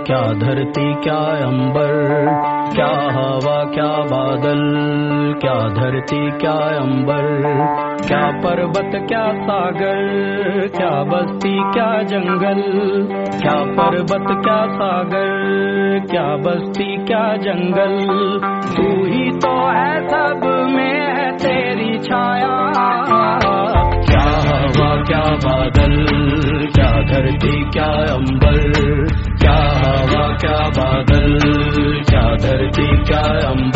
क्या धरती क्या अंबर, क्या हवा क्या बादल, क्या धरती क्या अंबर, क्या पर्वत क्या सागर, क्या बस्ती क्या जंगल, क्या पर्वत क्या सागर, क्या बस्ती क्या जंगल, तू ही तो है सब में है तेरी छाया। क्या हवा क्या बादल, क्या धरती क्या अंबर, क्या हवा क्या बादल, क्या धरती क्या अंबर।